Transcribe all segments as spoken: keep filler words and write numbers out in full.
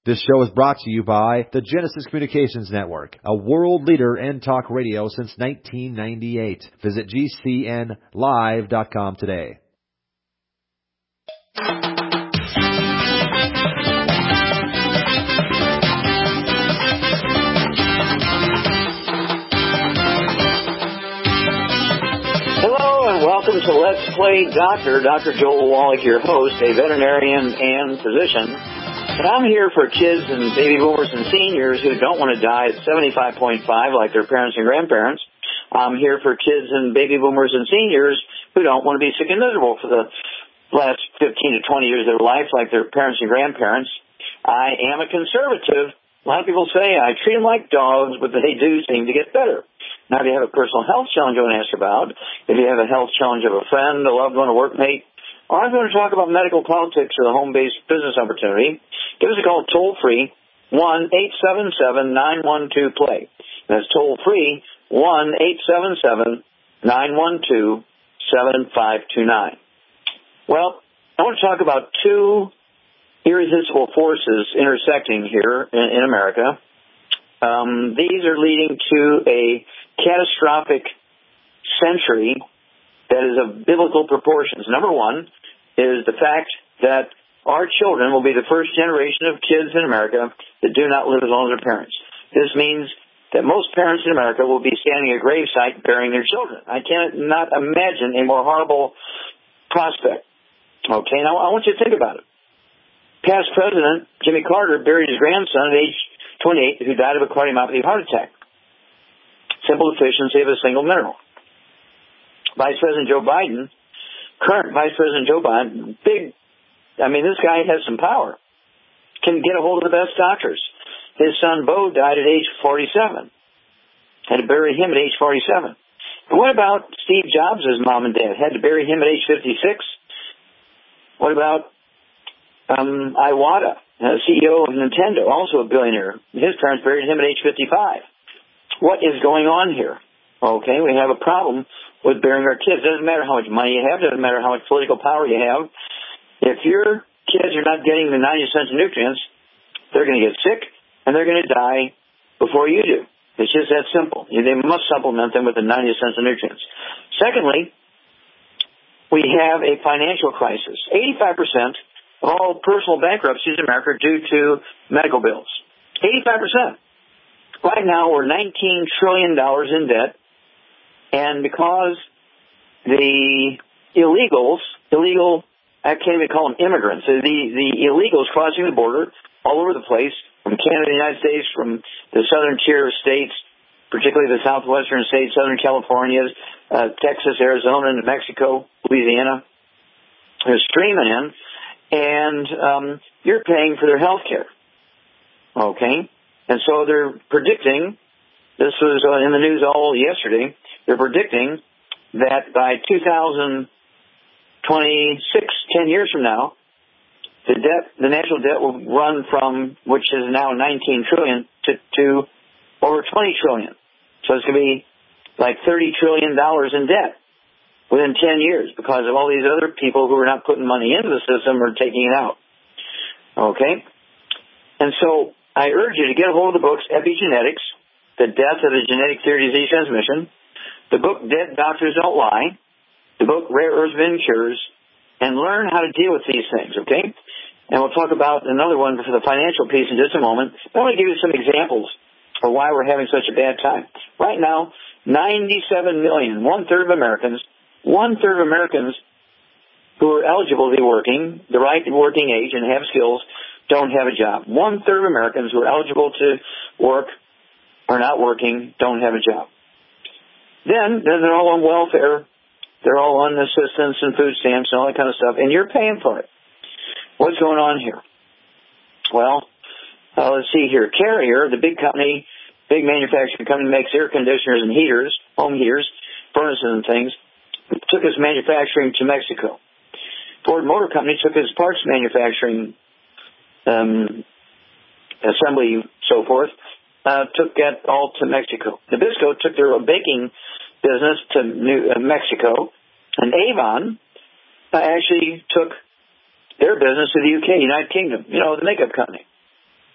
This show is brought to you by the Genesis Communications Network, a world leader in talk radio since nineteen ninety-eight. Visit G C N live dot com today. Hello and welcome to Let's Play Doctor. Doctor Joel Wallach, your host, a veterinarian and physician. And I'm here for kids and baby boomers and seniors who don't want to die at seventy-five point five like their parents and grandparents. I'm here for kids and baby boomers and seniors who don't want to be sick and miserable for the last fifteen to twenty years of their life like their parents and grandparents. I am a conservative. A lot of people say I treat them like dogs, but they do seem to get better. Now, if you have a personal health challenge you want to ask about, if you have a health challenge of a friend, a loved one, a workmate, or I'm going to talk about medical politics or the home-based business opportunity, give us a call toll-free, one eight seven seven, nine one two, play. That's toll-free, one eight seven seven, nine one two, seven five two nine. Well, I want to talk about two irresistible forces intersecting here in, in America. Um, these are leading to a catastrophic century that is of biblical proportions. Number one is the fact that our children will be the first generation of kids in America that do not live as long as their parents. This means that most parents in America will be standing at a gravesite burying their children. I cannot imagine a more horrible prospect. Okay, now I want you to think about it. Past President Jimmy Carter buried his grandson at age twenty-eight who died of a cardiomyopathy heart attack. Simple deficiency of a single mineral. Vice President Joe Biden, current Vice President Joe Biden, big, I mean, this guy has some power, can get a hold of the best doctors. His son Bo died at age forty-seven. Had to bury him at age forty-seven. But what about Steve Jobs' mom and dad? Had to bury him at age fifty-six. What about um, Iwata, uh, C E O of Nintendo, also a billionaire? His parents buried him at age fifty-five. What is going on here? Okay, we have a problem with burying our kids. It doesn't matter how much money you have. It doesn't matter how much political power you have. If your kids are not getting the ninety essential nutrients, they're going to get sick and they're going to die before you do. It's just that simple. They must supplement them with the ninety essential nutrients. Secondly, we have a financial crisis. eighty-five percent of all personal bankruptcies in America are due to medical bills. eighty-five percent. Right now, we're nineteen trillion dollars in debt, and because the illegals, illegal, I can't even call them immigrants, the, the illegals crossing the border all over the place, from Canada, the United States, from the southern tier of states, particularly the southwestern states, Southern California, uh, Texas, Arizona, New Mexico, Louisiana, they're streaming in, and um, you're paying for their health care. Okay? And so they're predicting, this was uh, in the news all yesterday, they're predicting that by two thousand twenty-six, ten years from now, the debt, the national debt will run from, which is now nineteen trillion dollars, to, to over twenty trillion dollars. So it's going to be like thirty trillion dollars in debt within ten years because of all these other people who are not putting money into the system or taking it out. Okay? And so I urge you to get a hold of the books Epigenetics, The Death of the Genetic Theory of Disease Transmission, the book Dead Doctors Don't Lie, the book Rare Earths Been Cures, and learn how to deal with these things, okay? And we'll talk about another one for the financial piece in just a moment. I want to give you some examples of why we're having such a bad time. Right now, ninety-seven million, one-third of Americans, one-third of Americans who are eligible to be working, the right working age and have skills, don't have a job. One-third of Americans who are eligible to work are not working, don't have a job. Then, then they're all on welfare. They're all on assistance and food stamps and all that kind of stuff, and you're paying for it. What's going on here? Well, uh, let's see here. Carrier, the big company, big manufacturing company, makes air conditioners and heaters, home heaters, furnaces and things, took its manufacturing to Mexico. Ford Motor Company took its parts manufacturing Um, assembly, so forth, uh, took that all to Mexico. Nabisco took their baking business to New, uh, Mexico, and Avon uh, actually took their business to the U K, United Kingdom, you know, the makeup company.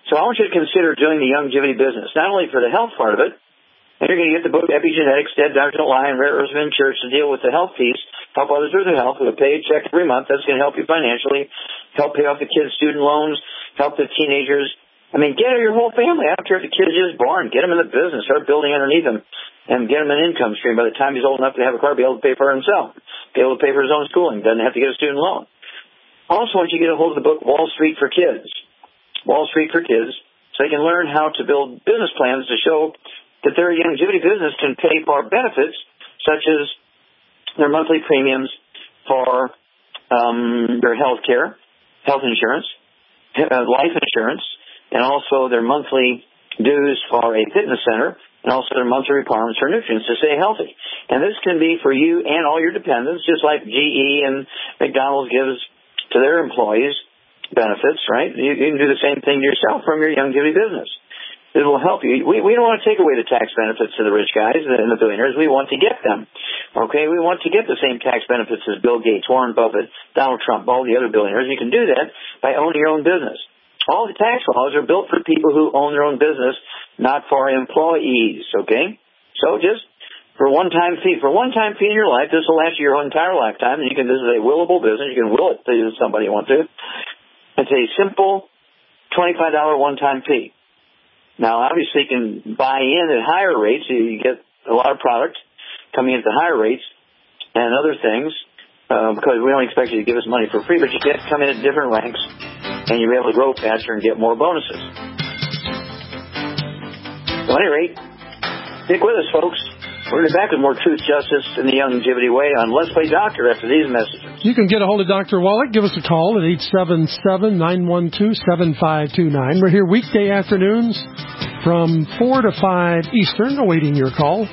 So I want you to consider doing the longevity business, not only for the health part of it, and you're going to get the book Epigenetics, Dead Doctors Don't Lie, and Rare Earths of Insurance to deal with the health piece, help others with their health with a paid check every month. That's going to help you financially, help pay off the kids' student loans, help the teenagers. I mean, get your whole family. I don't care if the kid is just born. Get them in the business. Start building underneath them and get him an income stream. By the time he's old enough to have a car, be able to pay for himself, be able to pay for his own schooling, doesn't have to get a student loan. Also, once you get a hold of the book Wall Street for Kids, Wall Street for Kids, so they can learn how to build business plans to show that their longevity business can pay for benefits such as their monthly premiums for um, their health care, health insurance, uh, life insurance, and also their monthly dues for a fitness center, and also their monthly requirements for nutrients to stay healthy. And this can be for you and all your dependents, just like G E and McDonald's gives to their employees benefits, right? You, you can do the same thing to yourself from your longevity business. It will help you. We, we don't want to take away the tax benefits to the rich guys and the billionaires. We want to get them. Okay? We want to get the same tax benefits as Bill Gates, Warren Buffett, Donald Trump, all the other billionaires. You can do that by owning your own business. All the tax laws are built for people who own their own business, not for employees. Okay? So just for one-time fee. For one-time fee in your life, this will last you your entire lifetime. And you can, this is a willable business. You can will it to somebody you want to. It's a simple twenty-five dollars one-time fee. Now, obviously, you can buy in at higher rates. You get a lot of product coming in at the higher rates and other things uh, because we don't expect you to give us money for free, but you get come in at different ranks, and you'll be able to grow faster and get more bonuses. So at any rate, stick with us, folks. We're going to be back with more truth, justice, and the longevity way on Let's Play Doctor after these messages. You can get a hold of Doctor Wallach. Give us a call at eight seven seven, nine one two, seven five two nine. We're here weekday afternoons from four to five Eastern, awaiting your call.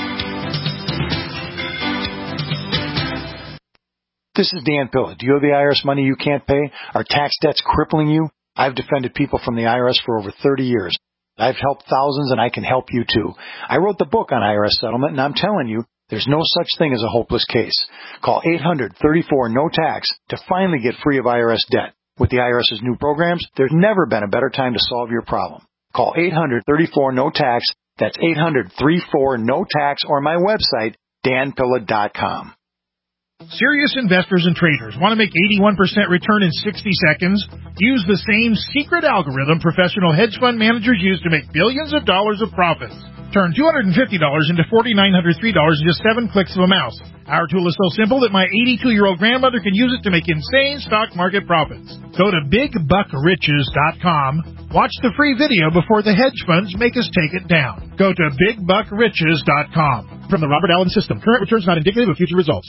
This is Dan Pilla. Do you have the I R S money you can't pay? Are tax debts crippling you? I've defended people from the I R S for over thirty years. I've helped thousands, and I can help you, too. I wrote the book on I R S settlement, and I'm telling you, there's no such thing as a hopeless case. Call eight hundred, thirty-four, no tax to finally get free of I R S debt. With the IRS's new programs, there's never been a better time to solve your problem. Call eight hundred, thirty-four, no tax. That's eight hundred, thirty-four, no tax, or my website, dan pilla dot com. Serious investors and traders want to make eighty-one percent return in sixty seconds? Use the same secret algorithm professional hedge fund managers use to make billions of dollars of profits. Turn two hundred fifty dollars into four thousand nine hundred three dollars in just seven clicks of a mouse. Our tool is so simple that my eighty-two-year-old grandmother can use it to make insane stock market profits. Go to big buck riches dot com. Watch the free video before the hedge funds make us take it down. Go to big buck riches dot com. From the Robert Allen System, current returns not indicative of future results.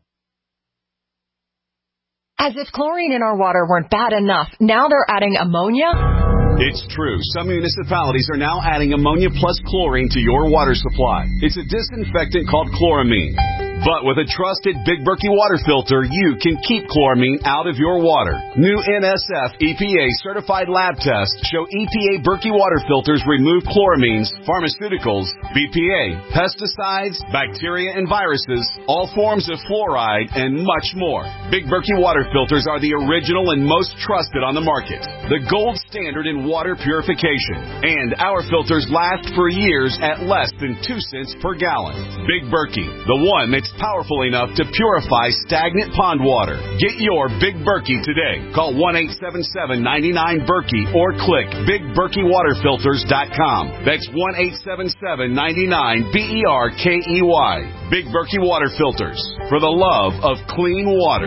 As if chlorine in our water weren't bad enough, now they're adding ammonia? It's true. Some municipalities are now adding ammonia plus chlorine to your water supply. It's a disinfectant called chloramine. But with a trusted Big Berkey water filter, you can keep chloramine out of your water. New N S F E P A certified lab tests show E P A Berkey water filters remove chloramines, pharmaceuticals, B P A, pesticides, bacteria and viruses, all forms of fluoride, and much more. Big Berkey water filters are the original and most trusted on the market. The gold standard in water purification. And our filters last for years at less than two cents per gallon. Big Berkey, the one that's powerful enough to purify stagnant pond water. Get your Big Berkey today. Call one eight seven seven, nine nine, Berkey or click big berkey water filters dot com. That's one eight seven seven, nine nine, B E R K E Y. Big Berkey Water Filters, for the love of clean water.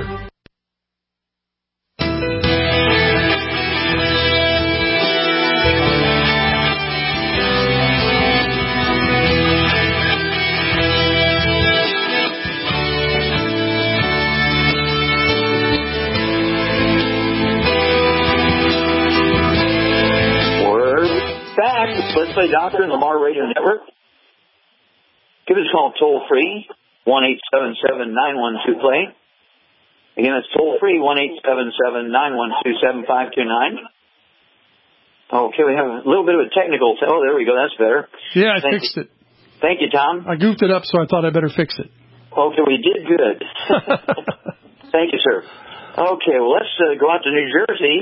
Back, Let's Play Doctor in the Lamar Radio Network. Give us a call toll free, one eight seven seven, nine one two, play. Again, it's toll free, one eight seven seven, nine one two, seven five two nine. Okay, we have a little bit of a technical. T- oh, there we go. That's better. Yeah, I Thank fixed you. it. Thank you, Tom. I goofed it up, so I thought I better fix it. Okay, we did good. Thank you, sir. Okay, well, let's uh, go out to New Jersey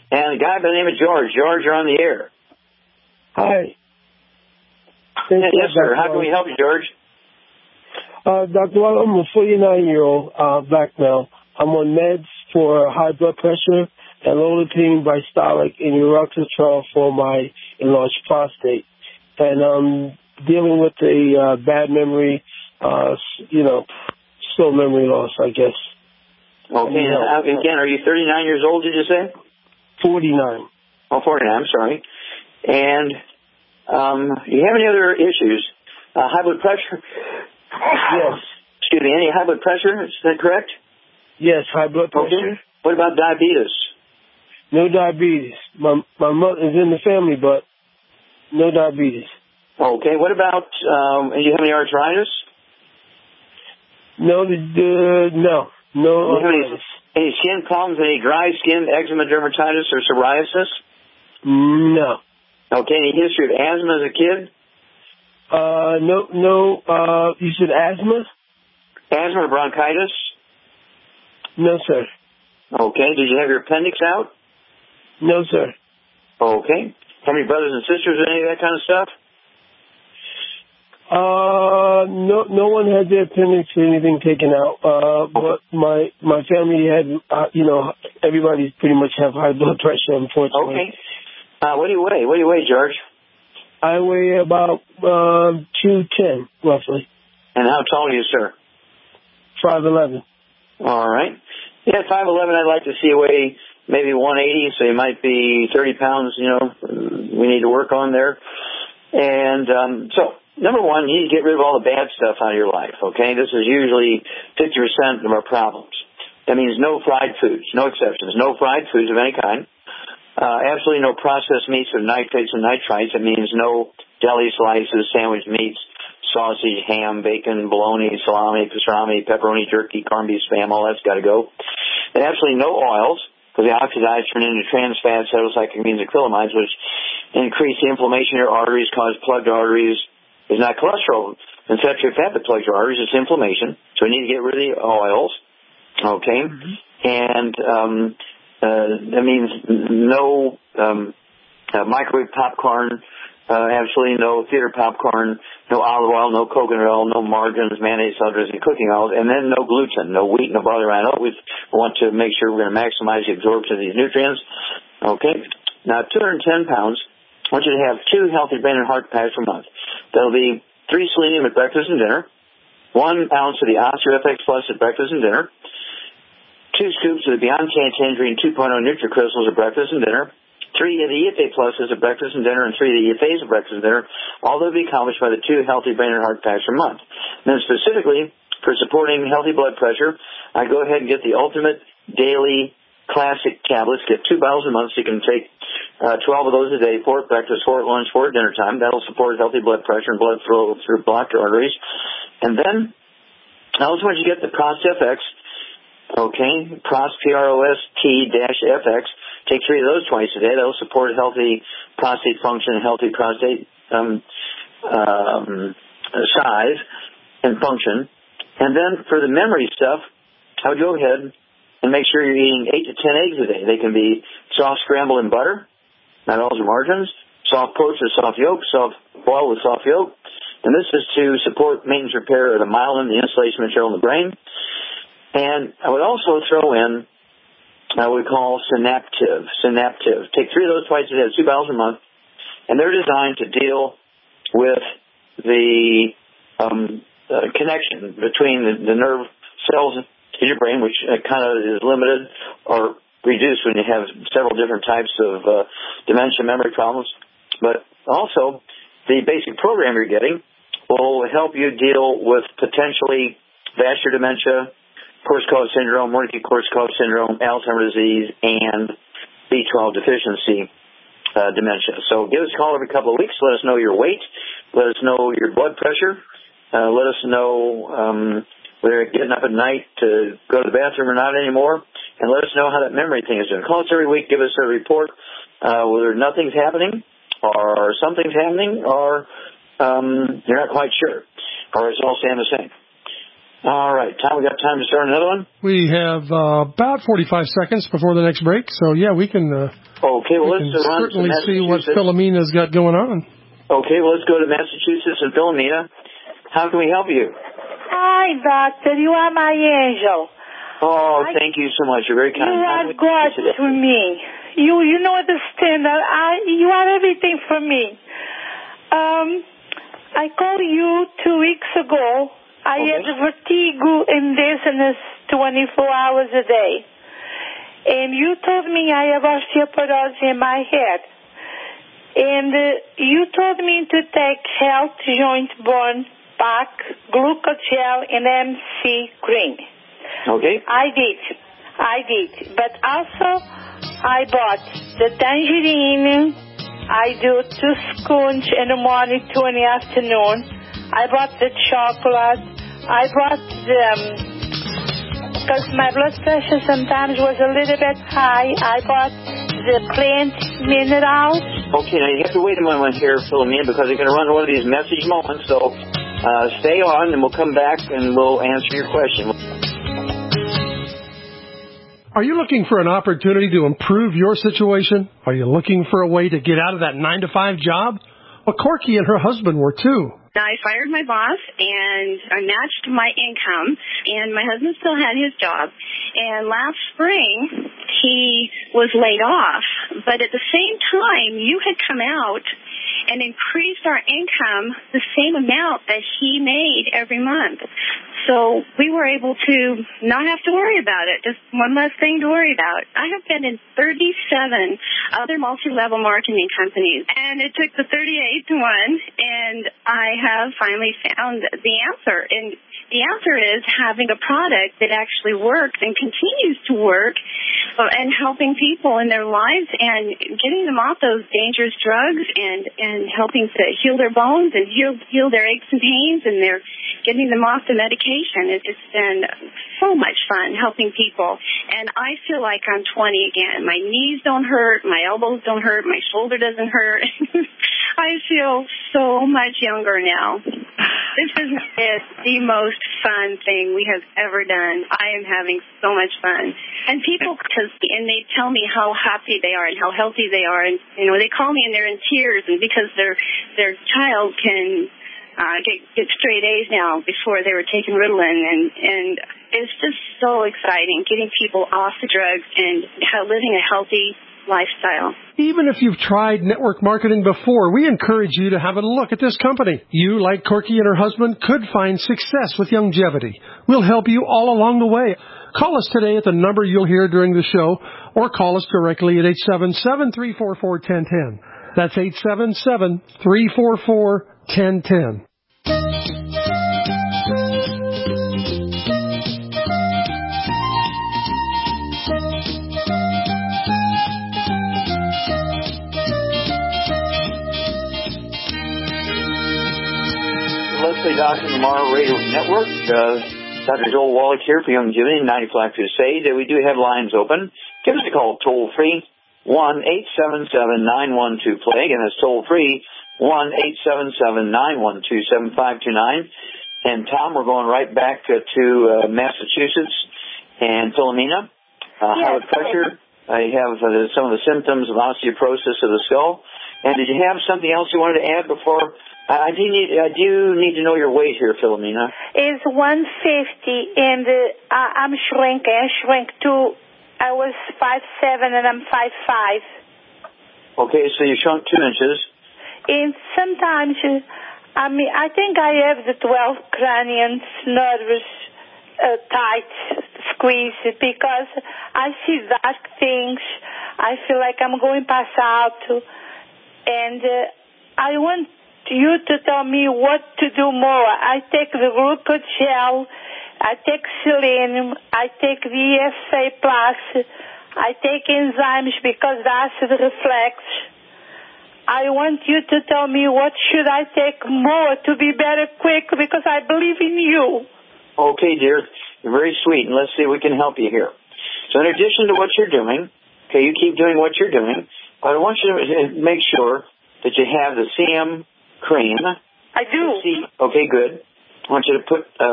And a guy by the name of George. George, you're on the air. Hi. Yes, yes sir. How can we help you, George? Uh, Doctor Waller, I'm a forty-nine-year-old uh, black male. I'm on meds for high blood pressure and low-lipidine bistolic and uroxetrol for my enlarged prostate. And I'm dealing with a uh, bad memory, uh, you know, slow memory loss, I guess. Okay. And again, are you thirty-nine years old, did you say? forty-nine. Oh, forty-nine, I'm sorry. And um, do you have any other issues? Uh, high blood pressure? Yes. Excuse me, any high blood pressure? Is that correct? Yes, high blood pressure. Okay. What about diabetes? No diabetes. My my mother is in the family, but no diabetes. Okay. What about, um, do you have any arthritis? No, the, the no. No Do you have any, arthritis. any skin problems, any dry skin, eczema, dermatitis, or psoriasis? No. Okay. Any history of asthma as a kid? Uh, no, no, uh, you said asthma? Asthma or bronchitis? No, sir. Okay. Did you have your appendix out? No, sir. Okay. How many brothers and sisters, any of that kind of stuff? Uh, no, no one had their appendix or anything taken out. Uh, but my, my family had, uh, you know, everybody pretty much have high blood pressure, unfortunately. Okay. Uh, what do you weigh? What do you weigh, George? I weigh about, um, two ten, roughly. And how tall are you, sir? five eleven. All right. Yeah, five eleven, I'd like to see you weigh maybe one eighty, so you might be thirty pounds, you know, we need to work on there. And um, so, number one, you need to get rid of all the bad stuff out of your life, okay? This is usually fifty percent of our problems. That means no fried foods, no exceptions, no fried foods of any kind. Uh, absolutely no processed meats with nitrates and nitrites. It means no deli slices, sandwich meats, sausage, ham, bacon, bologna, salami, pastrami, pepperoni, jerky, corned beef, spam, all that's got to go. And absolutely no oils, because they oxidize, turn into trans fats, cytocyclic means acrylamides, which increase the inflammation in your arteries, cause plugged arteries. It's not cholesterol and saturated fat that plugs your arteries, it's inflammation. So we need to get rid of the oils, okay? Mm-hmm. And um, uh, that means no um, uh, microwave popcorn, Uh, absolutely no theater popcorn, no olive oil, no coconut oil, no margarines, mayonnaise, salt and cooking oils, and then no gluten, no wheat, no barley. I know we want to make sure we're going to maximize the absorption of these nutrients. Okay. Now, two hundred ten pounds, I want you to have two healthy brain and heart packs per month. That'll be three selenium at breakfast and dinner, one ounce of the OsteoFX Plus at breakfast and dinner, two scoops of the Beyond Tangerine two point oh NutriCrystals at breakfast and dinner, three of the E F A Pluses at breakfast and dinner, and three of the E F As at breakfast and dinner, all that will be accomplished by the two healthy brain and heart packs per month. And then specifically for supporting healthy blood pressure, I go ahead and get the Ultimate Daily Classic tablets. Get two bottles a month, so you can take uh, twelve of those a day, four at breakfast, four at lunch, four at dinner time. That'll support healthy blood pressure and blood flow through blocked arteries. And then I also want you to get the ProstFX, okay, Prost, P R O S T dash F X. Take three of those twice a day. That'll support healthy prostate function and healthy prostate um, um, size and function. And then for the memory stuff, I would go ahead and make sure you're eating eight to ten eggs a day. They can be soft scrambled in butter, not all the margarines, soft poached with soft yolk, soft boiled with soft yolk. And this is to support maintenance repair of the myelin, the insulation material in the brain. And I would also throw in Uh, we call Synaptive. Synaptive. Take three of those twice a day, two bottles a month, and they're designed to deal with the um, uh, connection between the, the nerve cells in your brain, which uh, kind of is limited or reduced when you have several different types of uh, dementia memory problems. But also, the basic program you're getting will help you deal with potentially vascular dementia, Korsakoff syndrome, Wernicke-Korsakoff syndrome, Alzheimer's disease, and B twelve deficiency uh, dementia. So give us a call every couple of weeks. Let us know your weight. Let us know your blood pressure. Uh, let us know um, whether you're getting up at night to go to the bathroom or not anymore. And let us know how that memory thing is doing. Call us every week. Give us a report uh, whether nothing's happening or something's happening or um, you're not quite sure or it's all staying the same. All right, Tom, we got time to start another one? We have uh, about forty-five seconds before the next break, so yeah, we can, uh, okay, well, we let's can run certainly to see what Philomena's got going on. Okay, well, let's go to Massachusetts and Philomena. How can we help you? Hi, Doctor. You are my angel. Oh, I, thank you so much. You're very kind. You are God to me. You you know understand that I you are everything for me. Um, I called you two weeks ago. I okay. had vertigo and dizziness twenty-four hours a day. And you told me I have osteoporosis in my head. And uh, you told me to take Health Joint Bone Pack, Glucogel, and M C cream. Okay. I did. I did. But also, I bought the tangerine. I do two scones in the morning, two in the afternoon. I bought the chocolate. I bought the, because um, my blood pressure sometimes was a little bit high, I bought the plant minerals. Okay, now you have to wait a moment here, Philomena, because they're going to run one of these message moments, so uh, stay on and we'll come back and we'll answer your question. Are you looking for an opportunity to improve your situation? Are you looking for a way to get out of that nine to five job? Well, Corky and her husband were too. I fired my boss, and I matched my income, and my husband still had his job. And last spring, he was laid off. But at the same time, you had come out and increased our income the same amount that he made every month. So we were able to not have to worry about it, just one less thing to worry about. I have been in thirty-seven other multi-level marketing companies, and it took the thirty-eighth one, and I have finally found the answer. And the answer is having a product that actually works and continues to work and helping people in their lives and getting them off those dangerous drugs and, and helping to heal their bones and heal, heal their aches and pains, and they're getting them off the medication. It's just been so much fun helping people. And I feel like I'm twenty again. My knees don't hurt. My elbows don't hurt. My shoulder doesn't hurt. I feel so much younger now. This is the most fun thing we have ever done. I am having so much fun. And people, cause, and they tell me how happy they are and how healthy they are. And, you know, they call me and they're in tears, and because their their child can uh, get, get straight A's now before they were taking Ritalin. And, and it's just so exciting getting people off the drugs and how, living a healthy lifestyle. Even if you've tried network marketing before, we encourage you to have a look at this company. You, like Corky and her husband, could find success with longevity. We'll help you all along the way. Call us today at the number you'll hear during the show, or call us directly at eight seven seven, three four four, one zero one zero. That's eight seven seven, three four four, one zero one zero. Doctor Tomorrow Radio Network. Uh, Doctor Joel Wallach here for Youngevity, ninety-five Crusade. Uh, we do have lines open. Give us a call toll free, one eight seven seven, nine one two, plague, and that's toll free, one eight seven seven, nine one two, seven five two nine. And Tom, we're going right back uh, to uh, Massachusetts and Philomena. Uh, yes. High blood pressure. I uh, have uh, some of the symptoms of osteoporosis of the skull. And did you have something else you wanted to add before? I do need I do need to know your weight here, Philomena. It's one fifty, and uh, I'm shrinking. I shrink to, I was five seven, and I'm five five. Okay, so you shrunk two inches. And sometimes, uh, I mean, I think I have the twelve cranial nerves uh, tight, squeezed, because I see dark things. I feel like I'm going to pass out, and uh, I want you to tell me what to do more. I take the Glucogel, I take selenium, I take V S A plus, I take enzymes because the acid reflex. I want you to tell me what should I take more to be better quick, because I believe in you. Okay, dear. You're very sweet, and let's see if we can help you here. So in addition to what you're doing, okay, you keep doing what you're doing, but I want you to make sure that you have the C M cream. I do. C- okay, good. I want you to put uh,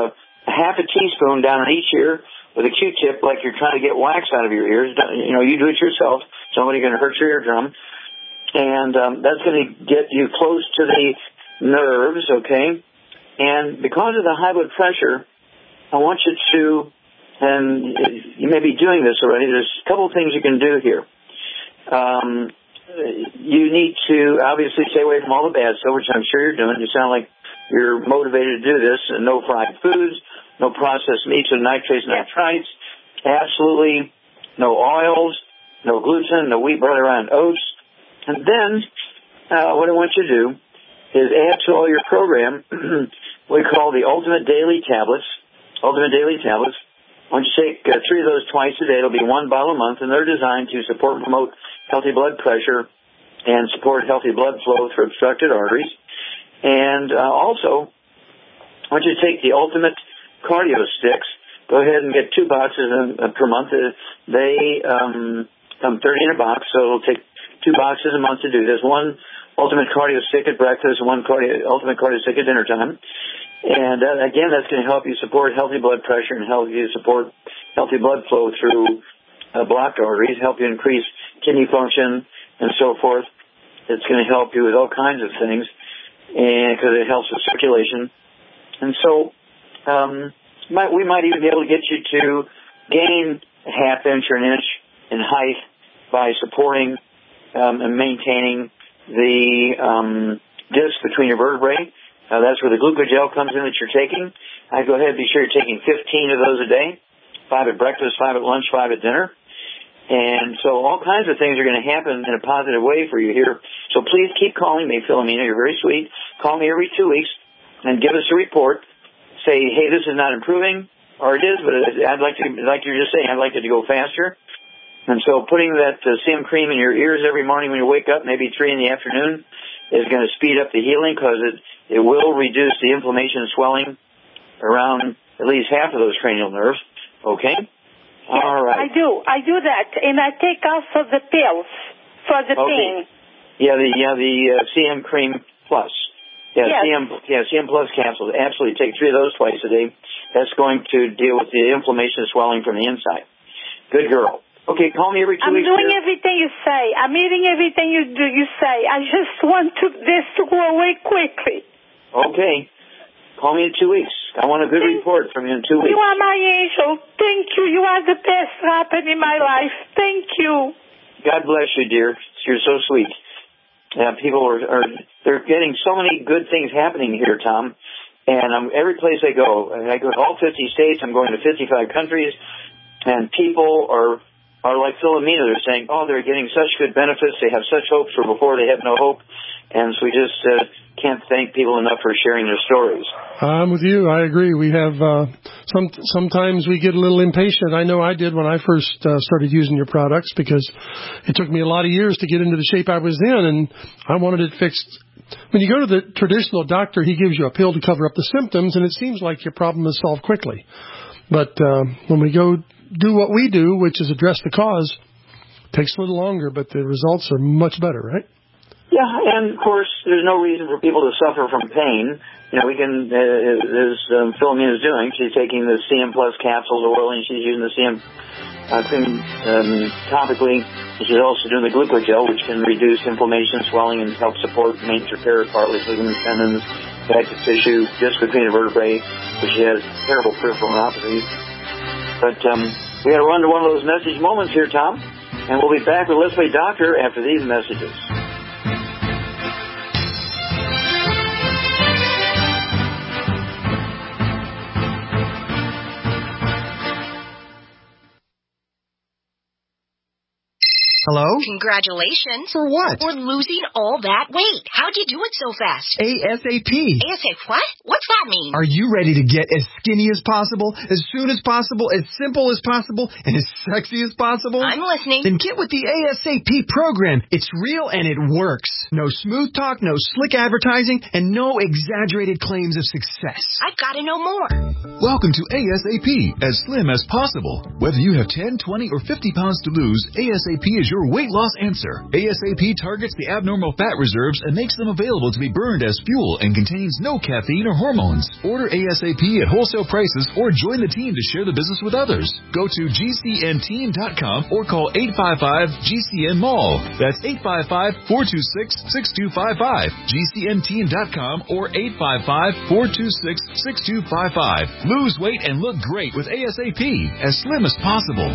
a half a teaspoon down in each ear with a Q-tip like you're trying to get wax out of your ears. You know, you do it yourself. Somebody's going to hurt your eardrum. And um, that's going to get you close to the nerves, okay? And because of the high blood pressure, I want you to, and you may be doing this already, there's a couple of things you can do here. Um, you need to obviously stay away from all the bad stuff, which I'm sure you're doing. You sound like you're motivated to do this. And no fried foods, no processed meats with nitrates and nitrites, absolutely no oils, no gluten, no wheat, barley, rye, and oats. And then uh, what I want you to do is add to all your program what we call the Ultimate Daily Tablets. Ultimate Daily Tablets. I want you to take uh, three of those twice a day. It'll be one bottle a month, and they're designed to support and promote healthy blood pressure and support healthy blood flow through obstructed arteries. And uh, also, I want you to take the Ultimate Cardio Sticks. Go ahead and get two boxes uh, per month. Uh, they um, come thirty in a box, so it'll take two boxes a month to do this. One Ultimate Cardio Stick at breakfast, one cardio, Ultimate Cardio Stick at dinner time. And uh, again, that's going to help you support healthy blood pressure and help you support healthy blood flow through uh, blocked arteries, help you increase kidney function and so forth. It's going to help you with all kinds of things because it helps with circulation. And so um, might, we might even be able to get you to gain a half inch or an inch in height by supporting um, and maintaining the um, disc between your vertebrae. Uh, that's where the glucogel comes in that you're taking. I go ahead and be sure you're taking fifteen of those a day, five at breakfast, five at lunch, five at dinner. And so all kinds of things are going to happen in a positive way for you here. So please keep calling me, Philomena. You're very sweet. Call me every two weeks and give us a report. Say, hey, this is not improving, or it is, but I'd like to, like you're just saying, I'd like it to go faster. And so putting that uh, C M cream in your ears every morning when you wake up, maybe three in the afternoon, is going to speed up the healing because it, it will reduce the inflammation and swelling around at least half of those cranial nerves. Okay? Yes, all right. I do. I do that. And I take also the pills for the okay. pain. Yeah, the yeah, the uh, C M Cream Plus. Yeah, yes. C M, yeah, C M Plus capsules. Absolutely. Take three of those twice a day. That's going to deal with the inflammation and swelling from the inside. Good girl. Okay, call me every two I'm weeks. I'm doing here. everything you say. I'm eating everything you do. You say. I just want to, this to go away quickly. Okay. Call me in two weeks. I want a good Thank report from you in two weeks. You are my angel. Thank you. You are the best happened in my life. Thank you. God bless you, dear. You're so sweet. Yeah, people are, are they're getting so many good things happening here, Tom. And um, every place I go, I go to all fifty states. I'm going to fifty-five countries, and people are. Are like Philomena, they're saying, oh, they're getting such good benefits, they have such hope for before they have no hope, and so we just uh, can't thank people enough for sharing their stories. I'm with you. I agree. We have, uh, some sometimes we get a little impatient. I know I did when I first uh, started using your products because it took me a lot of years to get into the shape I was in, and I wanted it fixed. When you go to the traditional doctor, he gives you a pill to cover up the symptoms, and it seems like your problem is solved quickly. But uh, when we go do what we do, which is address the cause, it takes a little longer, but the results are much better, right? Yeah, and of course, there's no reason for people to suffer from pain. You know, we can, uh, as um, Philomena is doing, she's taking the C M Plus capsules orally, and she's using the C M uh, cream um, topically. She's also doing the glucogel, which can reduce inflammation, swelling, and help support maintenance repair of cartilage, ligaments, tendons, connective tissue, disc between the vertebrae, which she has terrible peripheral neuropathy. But um, we got to run to one of those message moments here, Tom, and we'll be back with Let's Play Doctor after these messages. Hello? Congratulations. For what? For losing all that weight. How'd you do it so fast? ASAP. ASAP what? What's that mean? Are you ready to get as skinny as possible, as soon as possible, as simple as possible, and as sexy as possible? I'm listening. Then get with the ASAP program. It's real and it works. No smooth talk, no slick advertising, and no exaggerated claims of success. I've got to know more. Welcome to ASAP, as slim as possible. Whether you have ten, twenty, or fifty pounds to lose, ASAP is your weight loss answer. ASAP targets the abnormal fat reserves and makes them available to be burned as fuel and contains no caffeine or hormones. Order ASAP at wholesale prices or join the team to share the business with others. Go to G C N team dot com or call eight five five G C N mall. That's eight five five, four two six, six two five five. G C N team dot com or eight five five, four two six, six two five five. Lose weight and look great with ASAP, as slim as possible.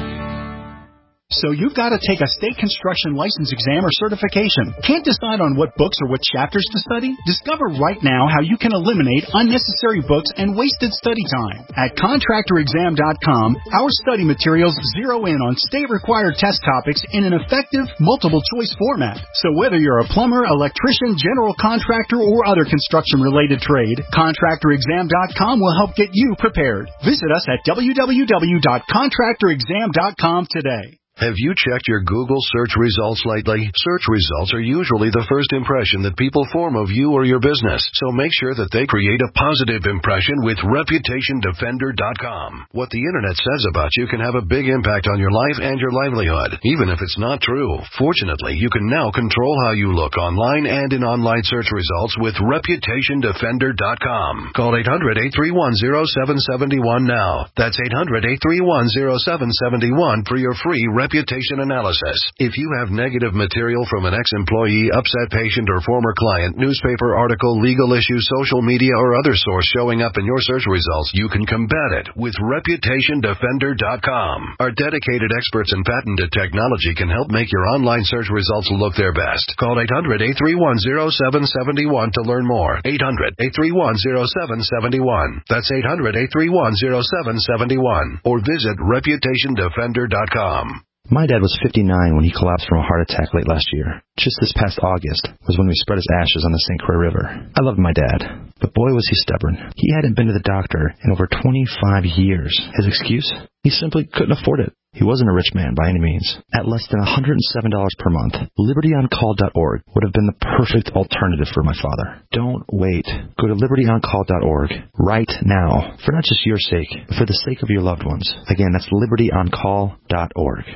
So you've got to take a state construction license exam or certification. Can't decide on what books or what chapters to study? Discover right now how you can eliminate unnecessary books and wasted study time. At contractor exam dot com, our study materials zero in on state-required test topics in an effective, multiple-choice format. So whether you're a plumber, electrician, general contractor, or other construction-related trade, contractor exam dot com will help get you prepared. Visit us at w w w dot contractor exam dot com today. Have you checked your Google search results lately? Search results are usually the first impression that people form of you or your business, so make sure that they create a positive impression with reputation defender dot com. What the internet says about you can have a big impact on your life and your livelihood, even if it's not true. Fortunately, you can now control how you look online and in online search results with reputation defender dot com. Call eight hundred, eight three one, zero seven seven one now. That's eight hundred, eight three one, zero seven seven one for your free reputation reputation analysis. If you have negative material from an ex-employee, upset patient, or former client, newspaper article, legal issue, social media, or other source showing up in your search results, you can combat it with reputation defender dot com. Our dedicated experts in patented technology can help make your online search results look their best. Call eight hundred, eight three one, zero seven seven one to learn more. eight hundred, eight three one, zero seven seven one. That's eight hundred, eight three one, zero seven seven one. Or visit reputation defender dot com. My dad was fifty-nine when he collapsed from a heart attack late last year. Just this past August was when we spread his ashes on the Saint Croix River. I loved my dad, but boy was he stubborn. He hadn't been to the doctor in over twenty-five years. His excuse? He simply couldn't afford it. He wasn't a rich man by any means. At less than one hundred seven dollars per month, liberty on call dot org would have been the perfect alternative for my father. Don't wait. Go to liberty on call dot org right now, for not just your sake, but for the sake of your loved ones. Again, that's liberty on call dot org.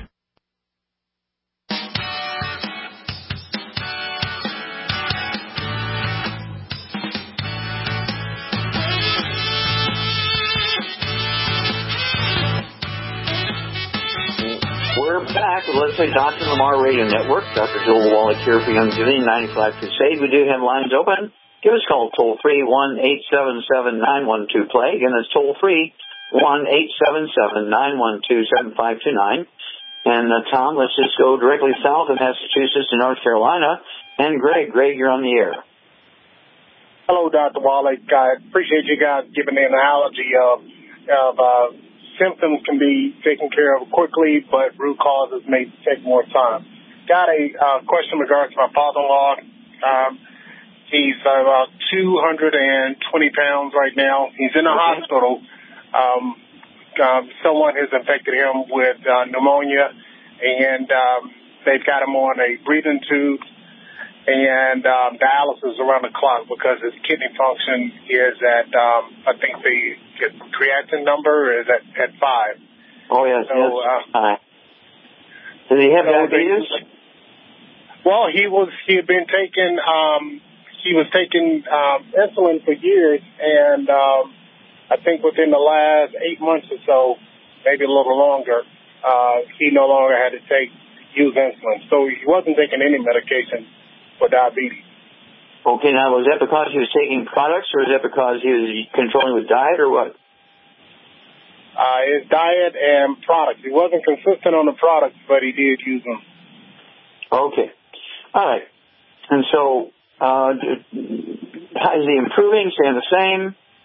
We're back with Let's Play Doctor Lamar Radio Network. Doctor Joel Wallach here for Youngevity, ninety-five Crusade. We do have lines open. Give us a call toll free, one eight seven seven, nine one two, play. Again, that's toll free, one eight seven seven, nine one two, seven five two nine. And uh, Tom, let's just go directly south of Massachusetts to North Carolina. And Greg, Greg, you're on the air. Hello, Doctor Wallach. I appreciate you guys giving the analogy of, of uh, symptoms can be taken care of quickly, but root causes may take more time. Got a uh, question in regards to my father-in-law. Um, he's uh, about two hundred twenty pounds right now. He's in the okay. hospital. Um, uh, someone has infected him with uh, pneumonia, and um, they've got him on a breathing tube and um, dialysis around the clock because his kidney function is at, um, I think the creatinine number is at, at five. Oh, yes. So, yes. Uh, Does he have so diabetes? They, well, he was, he had been taking, um, he was taking um, insulin for years, and um, I think within the last eight months or so, maybe a little longer, uh, he no longer had to take, use insulin. So he wasn't taking any medication for diabetes. Okay, now was that because he was taking products, or is that because he was controlling with diet, or what? Uh, his diet and products. He wasn't consistent on the products, but he did use them. Okay. All right. And so, uh, is he improving, staying the same?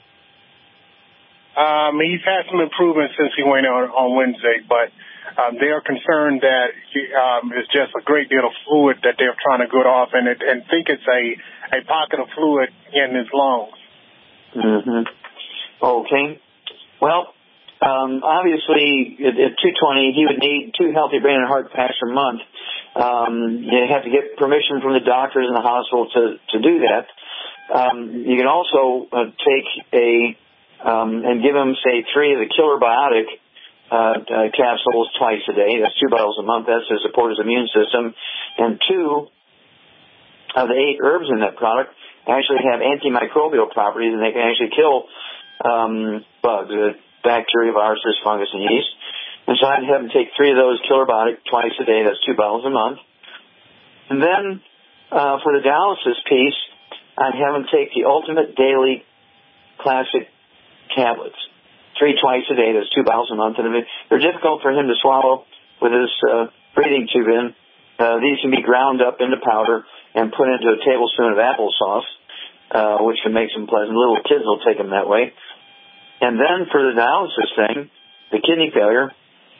Um, he's had some improvement since he went on, on Wednesday, but Um, they are concerned that he, um, it's just a great deal of fluid that they're trying to get off, and, it, and think it's a, a pocket of fluid in his lungs. Mm-hmm. Okay. Well, um, obviously, at, at two twenty, he would need two healthy brain and heart packs per month. Um, you have to get permission from the doctors in the hospital to, to do that. Um, you can also uh, take a, um, and give them, say, three of the Killer Biotic uh, uh, capsules twice a day. That's two bottles a month. That's to support his immune system. And two of the eight herbs in that product actually have antimicrobial properties, and they can actually kill um, bugs, uh, bacteria, viruses, fungus, and yeast. And so I'd have them take three of those Killer Biotic twice a day. That's two bottles a month. And then uh, for the dialysis piece, I'd have them take the Ultimate Daily Classic tablets, three twice a day. That's two bottles a month. And if they're difficult for him to swallow with his uh, breathing tube in, uh, these can be ground up into powder and put into a tablespoon of applesauce, uh, which can make some pleasant. Little kids will take them that way. And then for the dialysis thing, the kidney failure,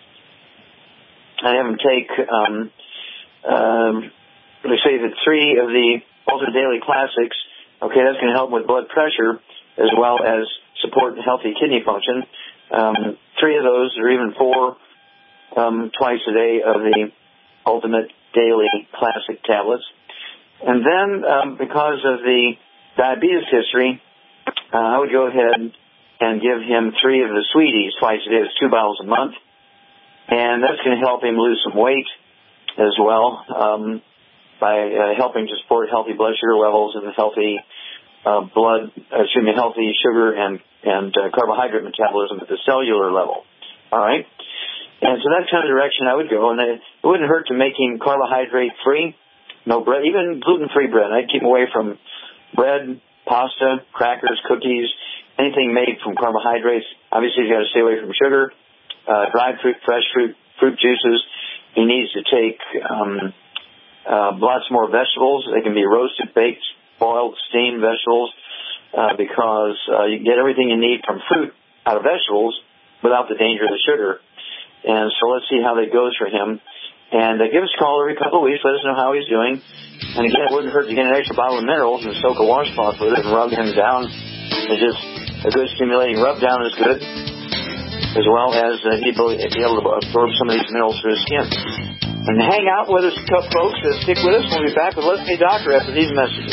I have them take, um, um, let's say that three of the Ultimate Daily Classics. Okay, that's going to help with blood pressure as well as support healthy kidney function. Um, three of those, or even four, um, twice a day of the Ultimate Daily Classic tablets. And then, um, because of the diabetes history, uh, I would go ahead and give him three of the Sweeties twice a day. It's two bottles a month. And that's going to help him lose some weight as well, um, by uh, helping to support healthy blood sugar levels and healthy uh, blood, uh, excuse me, healthy sugar and and uh, carbohydrate metabolism at the cellular level. All right, and so that's kind of the direction I would go. And it wouldn't hurt to make him carbohydrate free, no bread, even gluten free bread. I'd keep him away from bread, pasta, crackers, cookies, anything made from carbohydrates. Obviously, he's got to stay away from sugar. Uh, dried fruit, fresh fruit, fruit juices. He needs to take um, uh, lots more vegetables. They can be roasted, baked, boiled, steamed vegetables uh, because uh, you get everything you need from fruit out of vegetables without the danger of the sugar. And so let's see how that goes for him. And uh, give us a call every couple of weeks. Let us know how he's doing. And again, it wouldn't hurt to get an extra bottle of minerals and soak a washcloth with it and rub him down. It's just a good stimulating rub down is good, as well as uh, he'd be able to absorb some of these minerals through his skin. And hang out with us, folks. Uh, stick with us. We'll be back with Let's Play Doctor after these messages.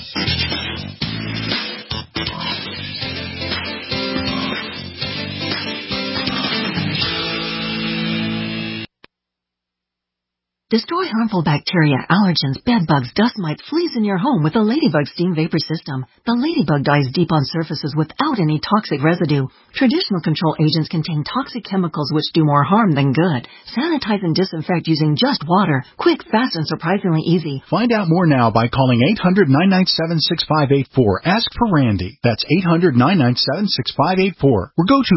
Destroy harmful bacteria, allergens, bedbugs, dust mites, fleas in your home with the Ladybug Steam Vapor System. The Ladybug dies deep on surfaces without any toxic residue. Traditional control agents contain toxic chemicals which do more harm than good. Sanitize and disinfect using just water. Quick, fast, and surprisingly easy. Find out more now by calling eight hundred, nine nine seven, six five eight four. Ask for Randy. That's eight hundred, nine nine seven, six five eight four. Or go to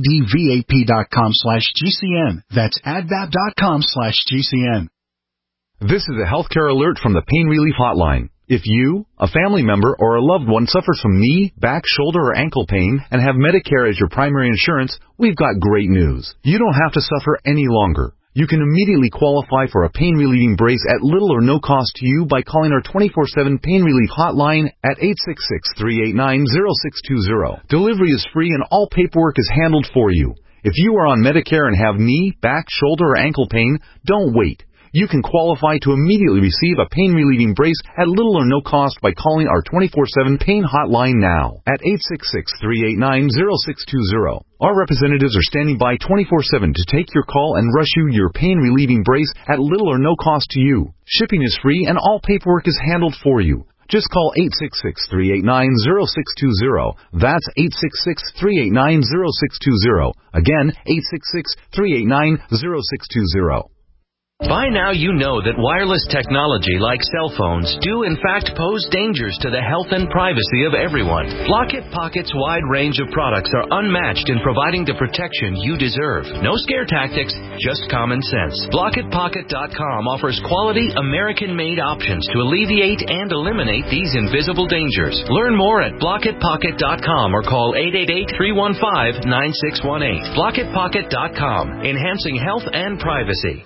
advap.com slash GCN. That's advap.com slash GCN. This is a healthcare alert from the Pain Relief Hotline. If you, a family member, or a loved one suffers from knee, back, shoulder, or ankle pain and have Medicare as your primary insurance, we've got great news. You don't have to suffer any longer. You can immediately qualify for a pain-relieving brace at little or no cost to you by calling our twenty-four seven Pain Relief Hotline at eight six six, three eight nine, zero six two zero. Delivery is free and all paperwork is handled for you. If you are on Medicare and have knee, back, shoulder, or ankle pain, don't wait. You can qualify to immediately receive a pain-relieving brace at little or no cost by calling our twenty-four seven Pain Hotline now at eight six six, three eight nine, zero six two zero. Our representatives are standing by twenty-four seven to take your call and rush you your pain-relieving brace at little or no cost to you. Shipping is free and all paperwork is handled for you. Just call eight six six, three eight nine, zero six two zero. That's eight six six, three eight nine, zero six two zero. Again, eight six six, three eight nine, zero six two zero. By now you know that wireless technology like cell phones do in fact pose dangers to the health and privacy of everyone. Blockit Pocket's wide range of products are unmatched in providing the protection you deserve. No scare tactics, just common sense. Blockit Pocket dot com offers quality American-made options to alleviate and eliminate these invisible dangers. Learn more at Blockit Pocket dot com or call eight eight eight, three one five, nine six one eight. Blockit Pocket dot com, enhancing health and privacy.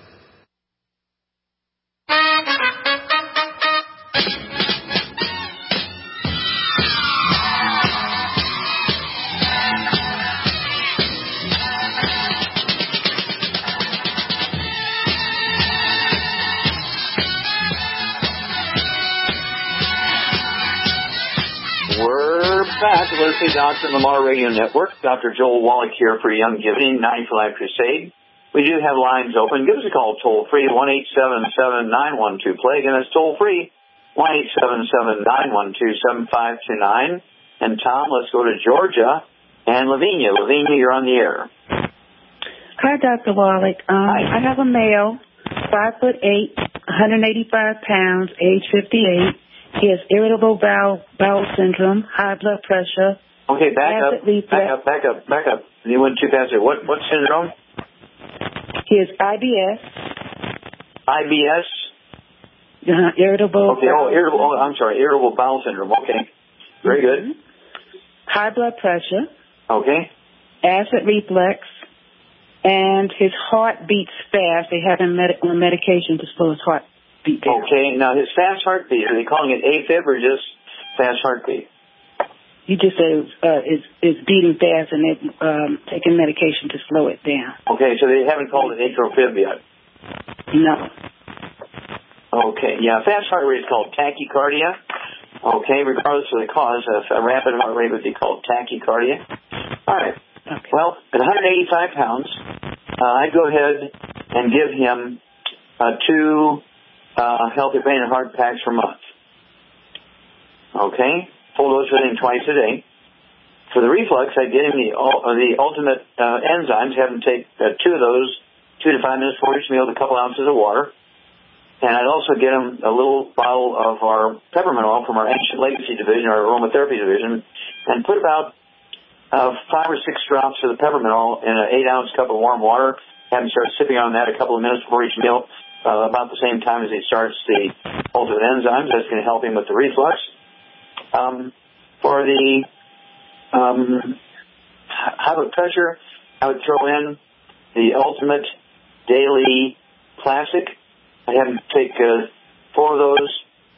back to Let's Say Doctor and Lamar Radio Network. Doctor Joel Wallach here for Youngevity, ninety for Life Crusade. We do have lines open. Give us a call toll-free, one eight seven seven, nine one two, play. Again, that's toll-free, one eight seven seven, nine one two, seven five two nine. And Tom, let's go to Georgia and Lavinia. Lavinia, you're on the air. Hi, Doctor Wallach. Um, Hi. I have a male, five foot eight, one hundred eighty-five pounds, age fifty-eight. He has irritable bowel, bowel syndrome, high blood pressure. Okay, back up, reflux. back up, back up, back up. You went too fast there. What, what syndrome? He has I B S. I B S? Uh, irritable. Okay, oh, irritable, oh, I'm sorry, irritable bowel syndrome. Okay, very good. High blood pressure. Okay. Acid reflux. And his heart beats fast. They have him med- on medication to slow his heart beat down. Okay, now his fast heartbeat, are they calling it AFib or just fast heartbeat? You just said uh, it's, it's beating fast and they're um, taking medication to slow it down. Okay, so they haven't called it atrial fib yet? No. Okay, yeah, fast heart rate is called tachycardia. Okay, regardless of the cause, a rapid heart rate would be called tachycardia. All right. Okay. Well, at one hundred eighty-five pounds, uh, I'd go ahead and give him uh, two uh, healthy brain and heart packs per month. Okay? Full dose with him twice a day. For the reflux, I'd get him the, uh, the ultimate uh, enzymes, have him take uh, two of those, two to five minutes before each meal with a couple ounces of water. And I'd also get him a little bottle of our peppermint oil from our Ancient Legacy division, our aromatherapy division, and put about uh, five or six drops of the peppermint oil in an eight-ounce cup of warm water. Have him start sipping on that a couple of minutes before each meal, uh, about the same time as he starts the ultimate enzymes. That's going to help him with the reflux. Um, for the um, high blood pressure, I would throw in the ultimate daily classic. I have him take uh, four of those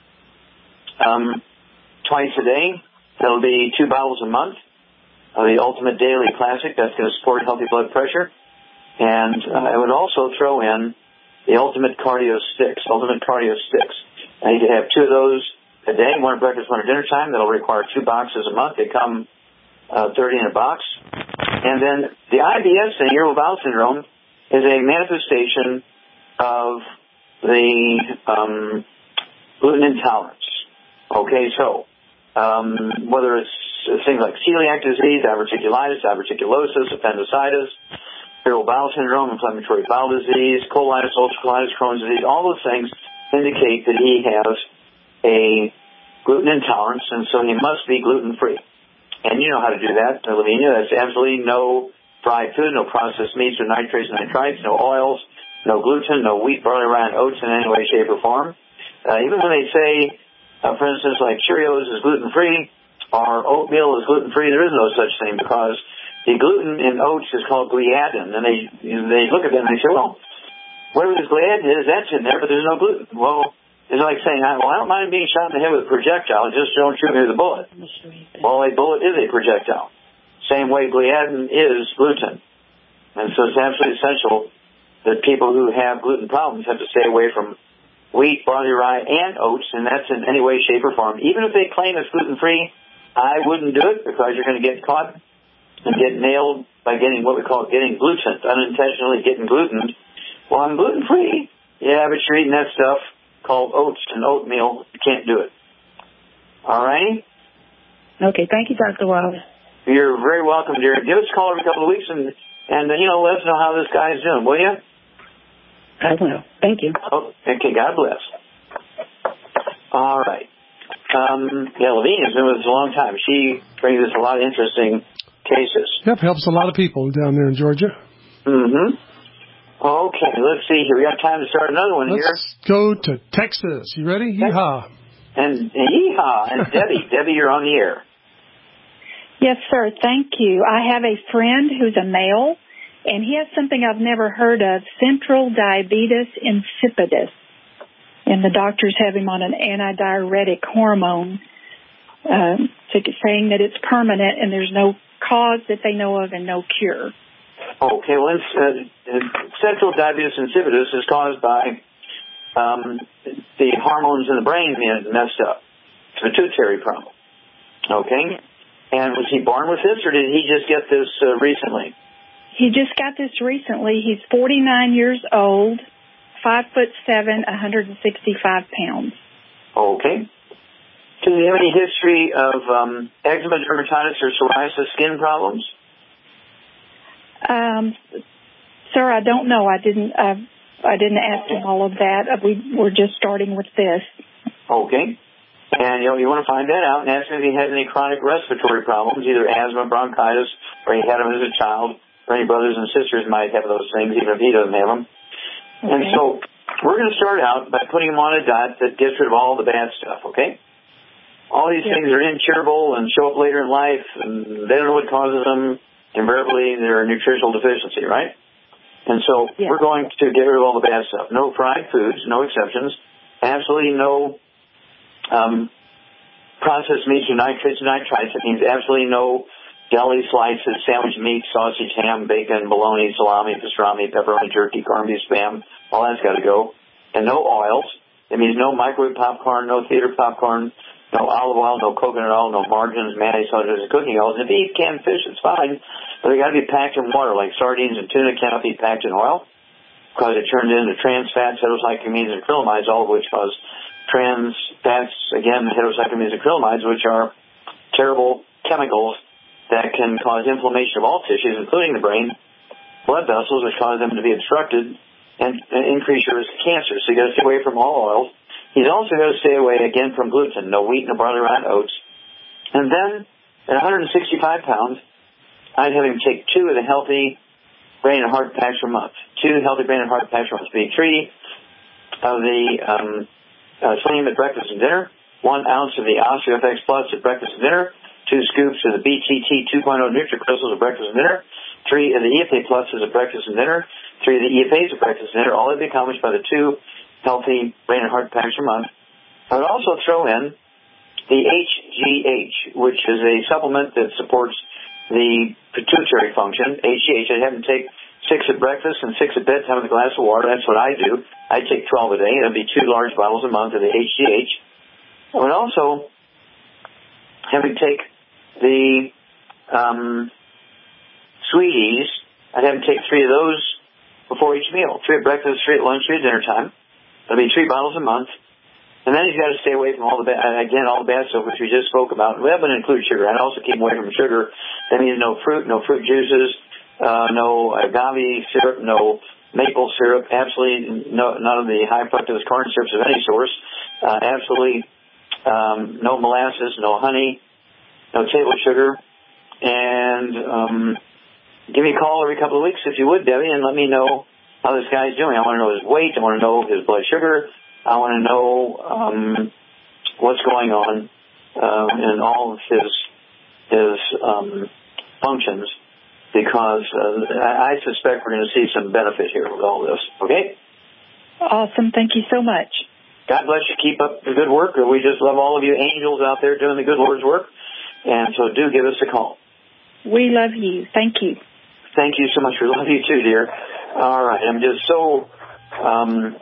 um, twice a day. That'll be two bottles a month of the ultimate daily classic. That's going to support healthy blood pressure. And uh, I would also throw in the ultimate cardio sticks, ultimate cardio sticks. I need to have two of those a day, one at breakfast, one at dinner time. That'll require two boxes a month. They come uh, thirty in a box. And then the I B S thing, irritable bowel syndrome, is a manifestation of the um, gluten intolerance. Okay, so um, whether it's things like celiac disease, diverticulitis, diverticulosis, appendicitis, irritable bowel syndrome, inflammatory bowel disease, colitis, ulcerative colitis, Crohn's disease, all those things indicate that he has a gluten intolerance, and so he must be gluten-free. And you know how to do that, Lavinia. That's absolutely no fried food, no processed meats or nitrates and nitrites, no oils, no gluten, no wheat, barley, rye, and oats in any way, shape, or form. Uh, even when they say, uh, for instance, like Cheerios is gluten-free or oatmeal is gluten-free, there is no such thing because the gluten in oats is called gliadin. And they they look at that and they say, well, whatever this gliadin is, that's in there, but there's no gluten. Well, it's like saying, well, I don't mind being shot in the head with a projectile, just don't shoot me with a bullet. Well, a bullet is a projectile. Same way gliadin is gluten. And so it's absolutely essential that people who have gluten problems have to stay away from wheat, barley, rye, and oats, and that's in any way, shape, or form. Even if they claim it's gluten-free, I wouldn't do it because you're going to get caught and get nailed by getting what we call getting gluten, unintentionally getting gluten. Well, I'm gluten-free. Yeah, but you're eating that stuff called oats and oatmeal. You can't do it. All right? Okay, thank you, Doctor Wallace. You're very welcome, dear. Give us a call every couple of weeks and, and uh, you know, let us know how this guy is doing, will you? I will. Thank you. Oh, okay, God bless. All right. Um, yeah, Lavinia's been with us a long time. She brings us a lot of interesting cases. Yep, helps a lot of people down there in Georgia. Mm-hmm. Okay, let's see here. We got time to start another one let's here. Let's go to Texas. You ready? Yeehaw. And, and yeehaw. And Debbie. Debbie, you're on the air. Yes, sir. Thank you. I have a friend who's a male, and he has something I've never heard of, central diabetes insipidus. And the doctors have him on an antidiuretic hormone, um, saying that it's permanent and there's no cause that they know of and no cure. Okay, well, it's, uh, central diabetes insipidus is caused by um, the hormones in the brain being messed up. It's a pituitary problem. Okay? And was he born with this, or did he just get this uh, recently? He just got this recently. He's forty-nine years old, five foot seven, one hundred sixty-five pounds. Okay. Does he have any history of um, eczema, dermatitis, or psoriasis skin problems? Um, sir, I don't know. I didn't. Uh, I didn't ask him all of that. Uh, we we're just starting with this. Okay. And you know you want to find that out and ask him if he has any chronic respiratory problems, either asthma, bronchitis, or he had them as a child, or any brothers and sisters might have those things, even if he doesn't have them. Okay. And so we're going to start out by putting him on a diet that gets rid of all the bad stuff. Okay. All these yeah. things are incurable and show up later in life, and they don't know what causes them. Invariably, they're a nutritional deficiency, right? And so yeah. we're going to get rid of all the bad stuff. No fried foods, no exceptions. Absolutely no um, processed meats or nitrates and nitrites. It means absolutely no deli slices, sandwich meat, sausage, ham, bacon, bologna, salami, pastrami, pepperoni, jerky, corned beef, spam. All that's got to go. And no oils. It means no microwave popcorn, no theater popcorn, no olive oil, no coconut oil, no margarines, mayonnaise, sausages, and cooking oils. And if you eat canned fish, it's fine, but they got to be packed in water, like sardines and tuna cannot be packed in oil, because it turns into trans fats, heterocyclamines, and acrylamides, all of which cause trans fats, again, heterocyclamines and acrylamides, which are terrible chemicals that can cause inflammation of all tissues, including the brain, blood vessels, which cause them to be obstructed and, and increase your risk of cancer. So you got to stay away from all oils. He's also got to stay away, again, from gluten, no wheat, no barley, rye, oats. And then, at one hundred sixty-five pounds, I'd have him take two of the healthy brain and heart packs per month. Two healthy brain and heart packs per month. Be three of the um, uh, Slim at breakfast and dinner, one ounce of the OsteoFX Plus at breakfast and dinner, two scoops of the B T T two point oh NutriCrystals at breakfast and dinner, three of the E F A Pluses at breakfast and dinner, three of the E F As at breakfast and dinner, all that be accomplished by the two healthy brain and heart packs per month. I would also throw in the H G H, which is a supplement that supports the pituitary function. H G H, I'd have them take six at breakfast and six at bedtime with a glass of water. That's what I do. I take twelve a day. It would be two large bottles a month of the H G H. I would also have him take the um, Sweeties. I'd have him take three of those before each meal. Three at breakfast, three at lunch, three at dinner time. That'll be three bottles a month. And then he's got to stay away from all the bad, again, all the bad stuff which we just spoke about. We haven't included sugar. I'd also keep him away from sugar. That means no fruit, no fruit juices, uh, no agave syrup, no maple syrup, absolutely no, none of the high fructose corn syrups of any source, uh, absolutely um, no molasses, no honey, no table sugar. And um, give me a call every couple of weeks if you would, Debbie, and let me know how this guy's doing. I want to know his weight. I want to know his blood sugar. I want to know um, what's going on um, in all of his his um, functions, because uh, I, I suspect we're going to see some benefit here with all this. Okay? Awesome. Thank you so much. God bless you. Keep up the good work. We just love all of you angels out there doing the good Lord's work. And so do give us a call. We love you. Thank you. Thank you so much. We love you too, dear. All right. I'm just so um,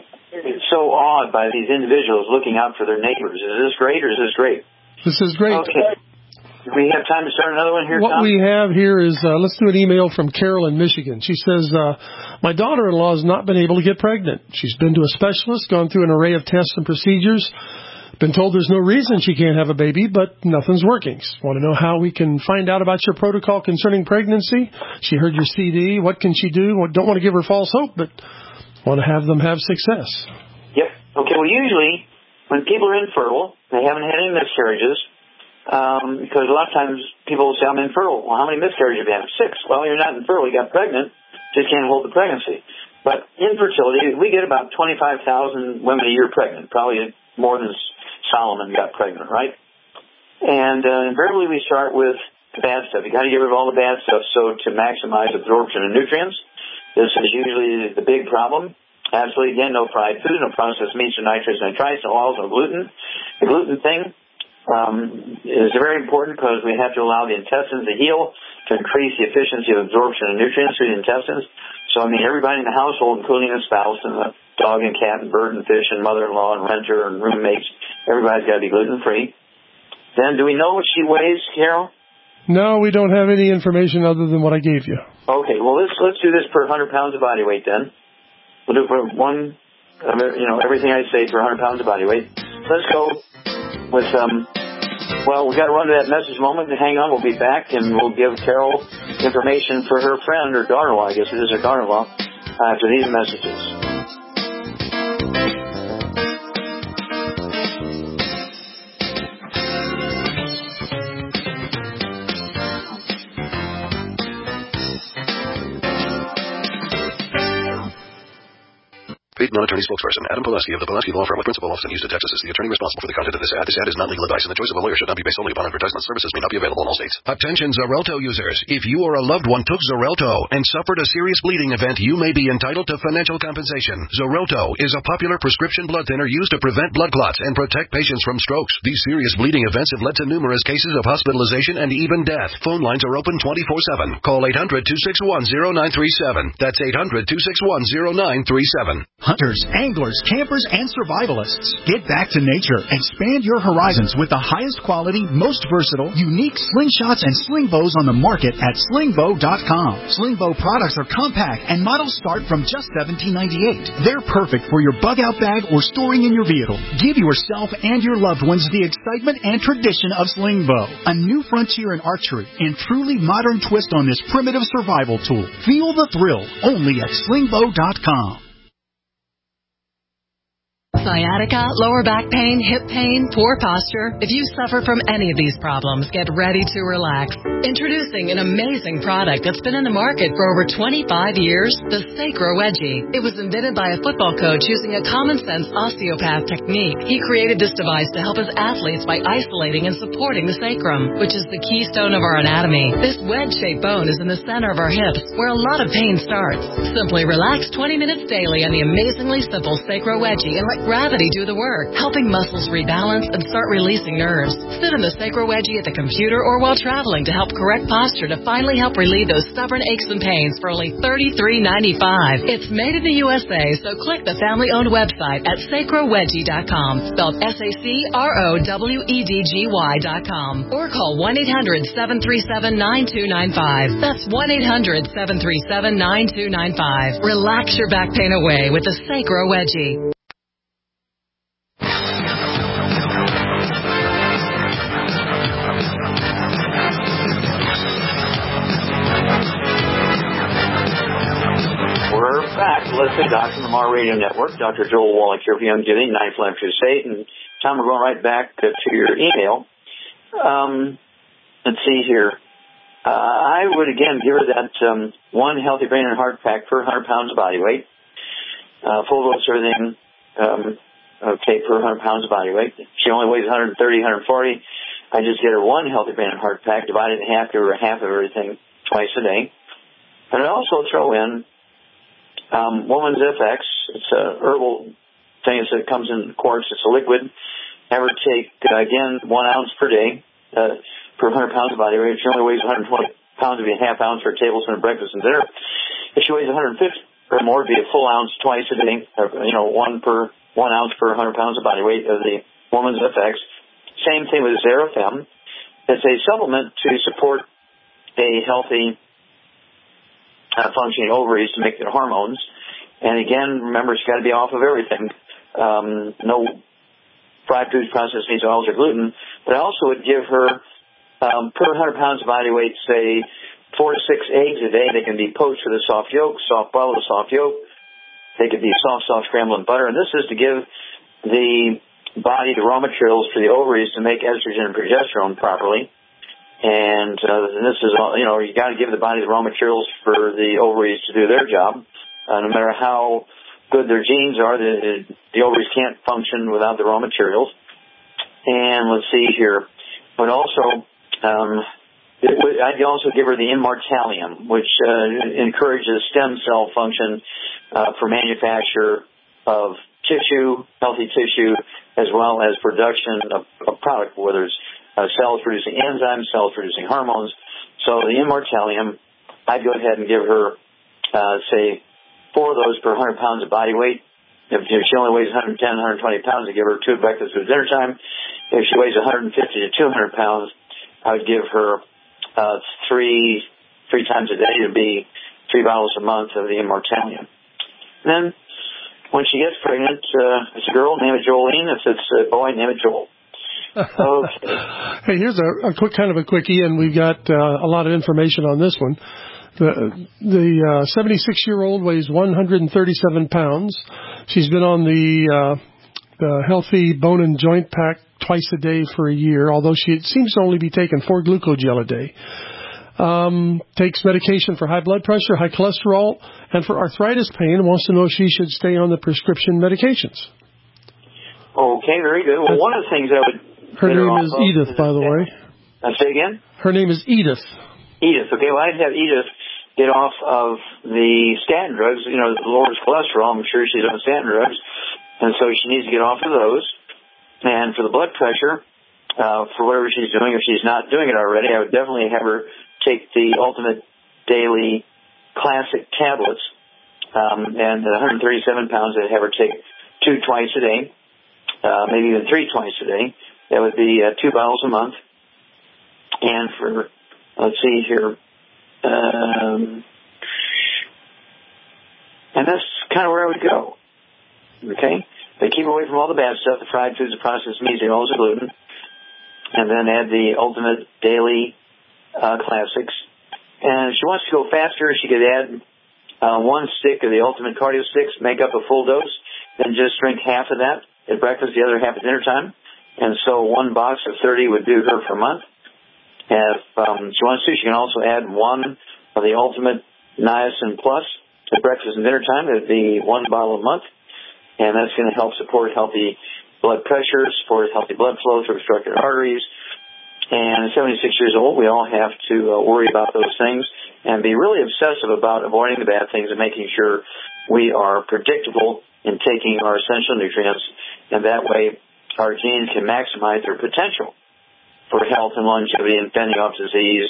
so awed by these individuals looking out for their neighbors. Is this great or is this great? This is great. Okay. Do we have time to start another one here, What Tom? we have here is, uh, let's do an email from Carol in Michigan. She says, uh, my daughter-in-law has not been able to get pregnant. She's been to a specialist, gone through an array of tests and procedures, been told there's no reason she can't have a baby, but nothing's working. Want to know how we can find out about your protocol concerning pregnancy? She heard your C D. What can she do? Don't want to give her false hope, but want to have them have success. Yep. Okay, well, usually when people are infertile, they haven't had any miscarriages, um, because a lot of times people will say, I'm infertile. Well, how many miscarriages have you had? Six. Well, you're not infertile. You got pregnant. Just can't hold the pregnancy. But infertility, we get about twenty-five thousand women a year pregnant, probably more than Solomon got pregnant, right? And uh, invariably we start with the bad stuff. You got to get rid of all the bad stuff so to maximize absorption of nutrients. This is usually the big problem. Absolutely, again, no fried food, no processed meats or nitrates, nitrites, no oils, no gluten. The gluten thing um, is very important because we have to allow the intestines to heal to increase the efficiency of absorption of nutrients through the intestines. So, I mean, everybody in the household, including the spouse and the dog and cat and bird and fish and mother-in-law and renter and roommates, everybody's got to be gluten-free. Then, do we know what she weighs, Carol? No, we don't have any information other than what I gave you. Okay, well, let's let's do this per one hundred pounds of body weight then. We'll do for one, you know, everything I say per one hundred pounds of body weight. Let's go with, um, well, we've got to run to that message moment. Hang on, we'll be back, and we'll give Carol information for her friend, or daughter-in-law, I guess it is her daughter-in-law, after these messages. Paid non-attorney spokesperson Adam Pulaski of the Pulaski Law Firm with principal office in Houston, Texas is the attorney responsible for the content of this ad. This ad is not legal advice, and the choice of a lawyer should not be based solely upon advertisement. Services may not be available in all states. Attention Xarelto users. If you or a loved one took Xarelto and suffered a serious bleeding event, you may be entitled to financial compensation. Xarelto is a popular prescription blood thinner used to prevent blood clots and protect patients from strokes. These serious bleeding events have led to numerous cases of hospitalization and even death. Phone lines are open twenty-four seven. Call eight hundred, two six one, zero nine three seven. That's eight hundred, two six one, zero nine three seven. Hunters, anglers, campers, and survivalists. Get back to nature. Expand your horizons with the highest quality, most versatile, unique slingshots and sling bows on the market at sling bow dot com. Sling bow products are compact and models start from just seventeen ninety-eight. They're perfect for your bug out bag or storing in your vehicle. Give yourself and your loved ones the excitement and tradition of sling bow. A new frontier in archery and truly modern twist on this primitive survival tool. Feel the thrill only at sling bow dot com. Sciatica, lower back pain, hip pain, poor posture. If you suffer from any of these problems, get ready to relax. Introducing an amazing product that's been in the market for over twenty-five years, the Sacro Wedgie. It was invented by a football coach using a common-sense osteopath technique. He created this device to help his athletes by isolating and supporting the sacrum, which is the keystone of our anatomy. This wedge-shaped bone is in the center of our hips, where a lot of pain starts. Simply relax twenty minutes daily on the amazingly simple Sacro Wedgie and let gravity do the work, helping muscles rebalance and start releasing nerves. Sit in the Sacro Wedgie at the computer or while traveling to help correct posture to finally help relieve those stubborn aches and pains for only thirty-three ninety-five. It's made in the U S A, so click the family-owned website at sacro wedgie dot com, spelled S A C R O W E D G Y dot com, or call one eight hundred, seven three seven, nine two nine five. That's one eight hundred, seven three seven, nine two nine five. Relax your back pain away with the Sacro Wedgie. We're back. Let's say Doctor Lamar Radio Network. Doctor Joel Wallach here for Youngevity, ninth Lecture State. And Tom, we're going right back to, to your email. Um, let's see here. Uh, I would, again, give her that um, one healthy brain and heart pack per one hundred pounds of body weight. Uh, full dose everything, um, okay, per one hundred pounds of body weight. She only weighs one thirty, one forty. I just get her one healthy brain and heart pack, divided in half, give her half of everything twice a day. And I also throw in Um, Woman's F X. It's a herbal thing that comes in quarts. It's a liquid. Have her take, uh, again, one ounce per day uh, per one hundred pounds of body weight. If she only weighs one hundred twenty pounds, it'd be a half ounce for a tablespoon of breakfast and dinner. If she weighs one hundred fifty or more, it'd be a full ounce twice a day. Or, you know, one per one ounce per one hundred pounds of body weight of the Woman's F X. Same thing with Xerafem. It's a supplement to support a healthy Uh, functioning ovaries to make their hormones. And again, remember, it's got to be off of everything. Um, no fried foods, processed meats, oils, or gluten. But I also would give her, um, per one hundred pounds of body weight, say, four to six eggs a day. They can be poached with a soft yolk, soft boiled with a soft yolk. They could be soft, soft scrambled in butter. And this is to give the body the raw materials for the ovaries to make estrogen and progesterone properly. And, uh, and this is, you know, you got to give the body the raw materials for the ovaries to do their job. Uh, no matter how good their genes are, the, the ovaries can't function without the raw materials. And let's see here. But also, um, it would, I'd also give her the Immortalium, which uh, encourages stem cell function uh, for manufacture of tissue, healthy tissue, as well as production of, of product, whether it's Uh, cells producing enzymes, cells producing hormones. So the Immortalium, I'd go ahead and give her, uh, say, four of those per one hundred pounds of body weight. If, if she only weighs one ten, one twenty pounds, I'd give her two at breakfast or dinner time. If she weighs one fifty to two hundred pounds, I would give her uh, three three times a day. It would be three bottles a month of the Immortalium. And then when she gets pregnant, uh, it's a girl, name it Jolene. If it's a boy, name it Joel. Okay. Hey, here's a, a quick kind of a quickie, and we've got uh, a lot of information on this one. The the uh, seventy-six-year-old weighs one hundred thirty-seven pounds. She's been on the, uh, the Healthy Bone and Joint Pack twice a day for a year, although she seems to only be taking four glucogel a day. Um, takes medication for high blood pressure, high cholesterol, and for arthritis pain, and wants to know if she should stay on the prescription medications. Okay, very good. Well, one of the things I would... Her name is Edith, by the way. Uh, say again? Her name is Edith. Edith. Okay, well, I'd have Edith get off of the statin drugs. You know, it lowers cholesterol. I'm sure she's on statin drugs. And so she needs to get off of those. And for the blood pressure, uh, for whatever she's doing, if she's not doing it already, I would definitely have her take the Ultimate Daily Classic tablets. Um, and at one hundred thirty-seven pounds, I'd have her take two twice a day, uh, maybe even three twice a day. That would be uh, two bottles a month. And for, let's see here, um, and that's kind of where I would go. Okay? They keep away from all the bad stuff, the fried foods, the processed meats, the oils, the gluten, and then add the Ultimate Daily uh, Classics. And if she wants to go faster, she could add uh, one stick of the Ultimate Cardio Sticks, make up a full dose, then just drink half of that at breakfast, the other half at dinner time. And so one box of thirty would do her for a month. If um, she wants to, she can also add one of the Ultimate Niacin Plus at breakfast and dinner time. It would be one bottle a month. And that's going to help support healthy blood pressure, support healthy blood flow through obstructed arteries. And at seventy-six years old, we all have to uh, worry about those things and be really obsessive about avoiding the bad things and making sure we are predictable in taking our essential nutrients. And that way, our genes can maximize their potential for health and longevity and fending off disease,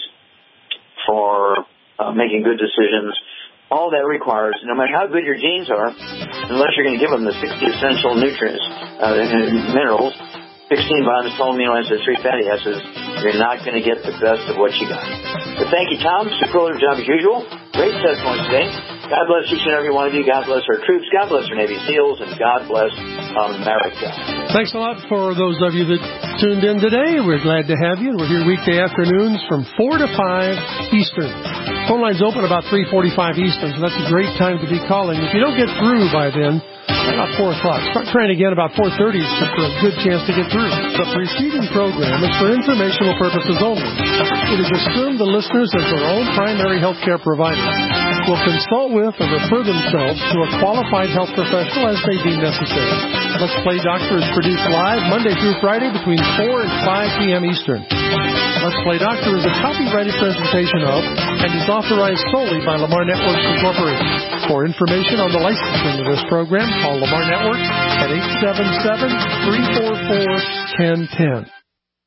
for uh, making good decisions. All that requires, no matter how good your genes are, unless you're going to give them the sixty essential nutrients uh, and minerals, sixteen vitamins, twelve amino acids, three fatty acids, you're not going to get the best of what you got. But thank you, Tom. Superlative job as usual. Great testimony today. God bless each and every one of you. God bless our troops. God bless our Navy SEALs. And God bless America. Thanks a lot for those of you that tuned in today. We're glad to have you. We're here weekday afternoons from four to five Eastern. Phone lines open about three forty-five Eastern, so that's a great time to be calling. If you don't get through by then, about four o'clock. Start trying again about four thirty for a good chance to get through. The preceding program is for informational purposes only. It is assumed the listeners as their own primary health care provider will consult with or refer themselves to a qualified health professional as may deem necessary. Let's Play Doctor is produced live Monday through Friday between four and five p.m. Eastern. Let's Play Doctor is a copyrighted presentation of and is authorized solely by Lamar Networks Incorporated. For information on the licensing of this program, call Lamar Networks at eight seven seven, three four four, one zero one zero.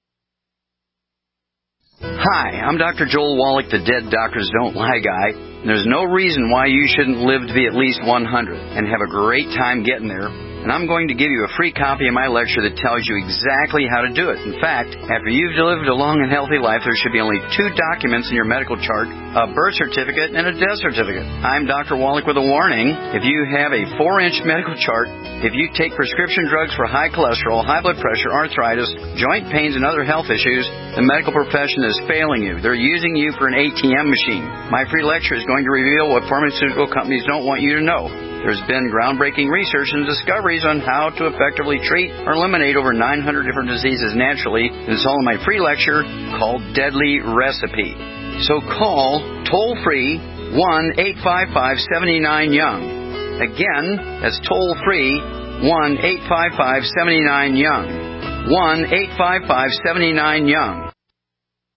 Hi, I'm Doctor Joel Wallach, the Dead Doctors Don't Lie guy. There's no reason why you shouldn't live to be at least one hundred and have a great time getting there. And I'm going to give you a free copy of my lecture that tells you exactly how to do it. In fact, after you've lived a long and healthy life, there should be only two documents in your medical chart, a birth certificate and a death certificate. I'm Doctor Wallach with a warning. If you have a four-inch medical chart, if you take prescription drugs for high cholesterol, high blood pressure, arthritis, joint pains, and other health issues, the medical profession is failing you. They're using you for an A T M machine. My free lecture is going to reveal what pharmaceutical companies don't want you to know. There's been groundbreaking research and discoveries on how to effectively treat or eliminate over nine hundred different diseases naturally. And it's all in my free lecture called Deadly Recipe. So call toll-free one eight five five, seven nine, young. Again, that's toll-free one eight five five, seven nine, young. one eight five five, seven nine, young.